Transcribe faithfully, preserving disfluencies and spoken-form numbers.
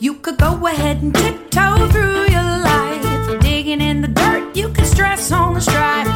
You could go ahead and tiptoe through your life, digging in the dirt. You could stress on the strife.